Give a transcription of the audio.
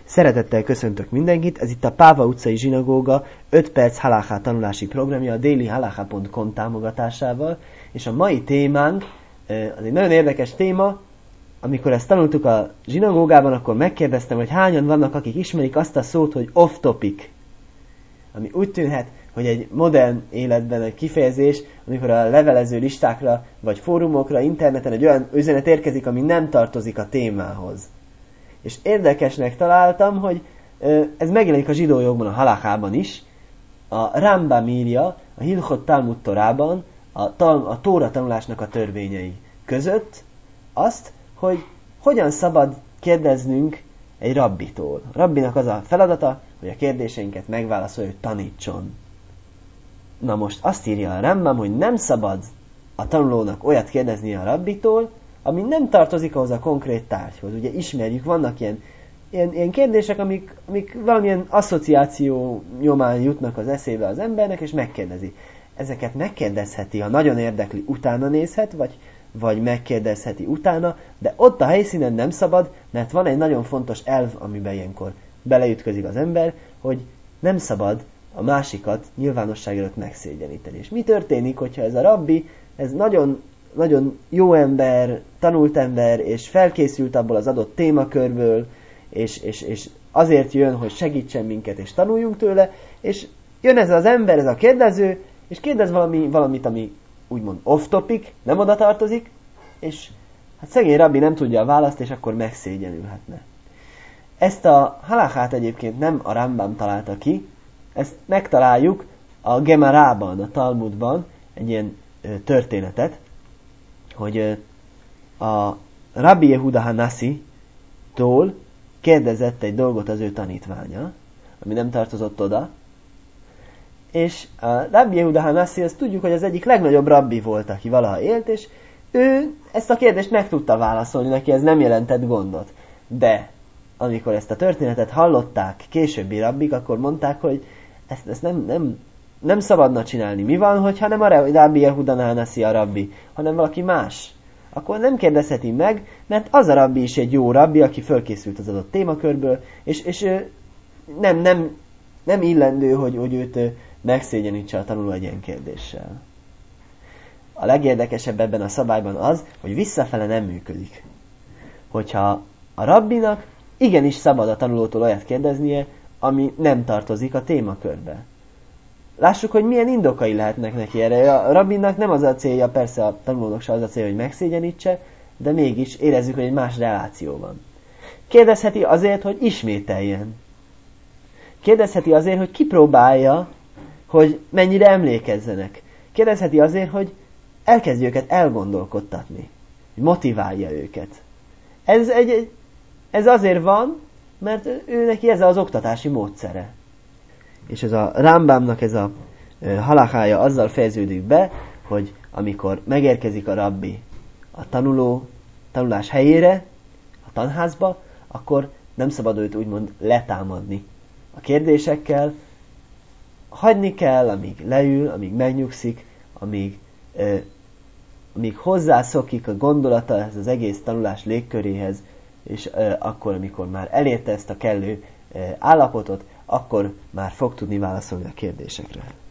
Szeretettel köszöntök mindenkit, ez itt a Páva utcai zsinagóga 5 perc halachá tanulási programja a dailyhalacha.com támogatásával, és a mai témánk, az egy nagyon érdekes téma. Amikor ezt tanultuk a zsinagógában, akkor megkérdeztem, hogy hányan vannak, akik ismerik azt a szót, hogy off-topic, ami úgy tűnhet, hogy egy modern életben egy kifejezés, amikor a levelező listákra, vagy fórumokra, interneten egy olyan üzenet érkezik, ami nem tartozik a témához. És érdekesnek találtam, hogy ez megjelenik a zsidó jogban, a halachában is. A Rambam írja a Hilchot Talmud Torában a Tóra tanulásnak a törvényei között azt, hogy hogyan szabad kérdeznünk egy rabbitól. A rabbinak az a feladata, hogy a kérdéseinket megválaszolja, hogy tanítson. Na most azt írja a Rambam, hogy nem szabad a tanulónak olyat kérdeznie a rabbitól, ami nem tartozik ahhoz a konkrét tárgyhoz. Ugye ismerjük, vannak ilyen kérdések, amik valamilyen asszociáció nyomán jutnak az eszébe az embernek, és megkérdezi. Ezeket megkérdezheti, ha nagyon érdekli, utána nézhet, vagy megkérdezheti utána, de ott a helyszínen nem szabad, mert van egy nagyon fontos elv, amiben ilyenkor beleütközik az ember, hogy nem szabad a másikat nyilvánosság előtt megszégyeníteni. És mi történik, hogyha ez a rabbi, ez nagyon, nagyon jó ember, tanult ember, és felkészült abból az adott témakörből, és azért jön, hogy segítsen minket, és tanuljunk tőle, és jön ez az ember, ez a kérdező, és kérdez valamit, ami úgymond off-topic, nem oda tartozik, és hát szegény rabbi nem tudja a választ, és akkor megszégyenülhetne. Ezt a halachát egyébként nem a Rambam találta ki, ezt megtaláljuk a Gemarában, a Talmudban, egy ilyen történetet, hogy a Rabbi Yehuda Hanassi-tól kérdezett egy dolgot az ő tanítványa, ami nem tartozott oda, és a Rabbi Yehuda Hanassi, azt tudjuk, hogy az egyik legnagyobb rabbi volt, aki valaha élt, és ő ezt a kérdést meg tudta válaszolni, neki ez nem jelentett gondot. De amikor ezt a történetet hallották későbbi rabbik, akkor mondták, hogy ezt nem szabadna csinálni. Mi van, hogyha nem a Rabbi Yehuda Hanassi a rabbi, hanem valaki más? Akkor nem kérdezheti meg, mert az a rabbi is egy jó rabbi, aki fölkészült az adott témakörből, és nem illendő, hogy őt megszégyenítse a tanuló egy ilyen kérdéssel. A legérdekesebb ebben a szabályban az, hogy visszafele nem működik. Hogyha a rabbinak igenis szabad a tanulótól olyat kérdeznie, ami nem tartozik a témakörbe. Lássuk, hogy milyen indokai lehetnek neki erre. A rabbinak nem az a célja, persze a tanulónak se az a célja, hogy megszégyenítse, de mégis érezzük, hogy egy más reláció van. Kérdezheti azért, hogy ismételjen. Kérdezheti azért, hogy kipróbálja, hogy mennyire emlékezzenek. Kérdezheti azért, hogy elkezdje őket elgondolkodtatni. Hogy motiválja őket. Ez azért van, mert ő neki ez az oktatási módszere. És ez a Rambamnak ez a halachája azzal fejeződik be, hogy amikor megérkezik a rabbi a tanulás helyére, a tanházba, akkor nem szabad őt úgymond letámadni a kérdésekkel, hagyni kell, amíg leül, amíg megnyugszik, amíg hozzászokik a gondolata ez az egész tanulás légköréhez, és akkor, amikor már elérte ezt a kellő állapotot, akkor már fog tudni válaszolni a kérdésekre.